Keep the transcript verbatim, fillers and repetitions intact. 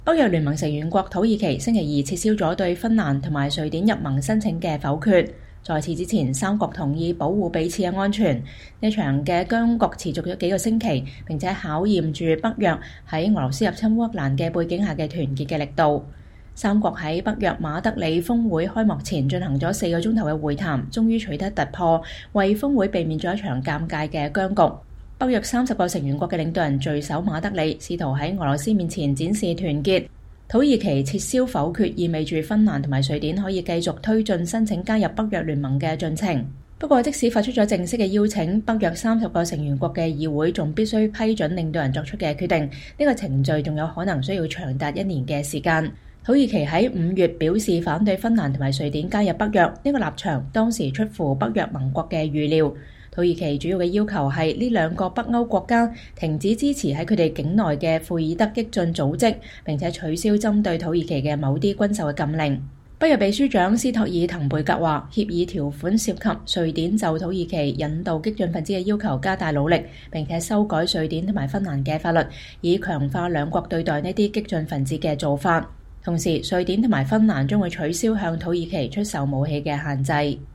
北約聯盟成員國土耳其星期二撤銷咗對芬蘭同埋瑞典入盟申請嘅否決。在此之前，三國同意保護彼此嘅安全。呢場嘅僵局持續咗幾個星期，並且考驗住北約喺俄羅斯入侵烏克蘭嘅背景下嘅團結嘅力度。三國喺北約馬德里峰會開幕前進行咗四個鐘頭嘅會談，終於取得突破，為峰會避免咗一場尷尬嘅僵局。北約三十個成員國嘅領導人聚首馬德里，試圖喺俄羅斯面前展示團結。土耳其撤銷否決，意味住芬蘭同埋瑞典可以繼續推進申請加入北約聯盟嘅進程。不過，即使發出咗正式嘅邀請，北約三十個成員國嘅議會仲必須批准領導人作出嘅決定。呢個程序仲有可能需要長達一年嘅時間。土耳其喺五月表示反對芬蘭同埋瑞典加入北約，呢個立場當時出乎北約盟國嘅預料。土耳其主要嘅要求係呢兩個北歐國家停止支持喺佢哋境內嘅庫爾德激進組織，並且取消針對土耳其嘅某啲軍售嘅禁令。北約秘書長斯托爾滕貝格話，協議條款涉及瑞典就土耳其引渡激進分子嘅要求加大努力，並且修改瑞典同埋芬蘭嘅法律，以強化兩國對待呢啲激進分子嘅做法。同時，瑞典同埋芬蘭將會取消向土耳其出售武器嘅限制。